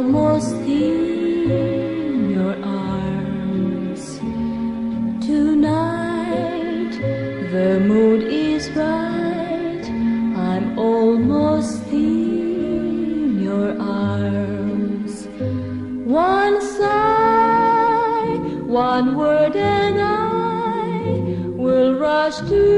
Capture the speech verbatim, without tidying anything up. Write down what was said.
almost in your arms. Tonight the mood is right, I'm almost in your arms. One sigh, one word and I will rush to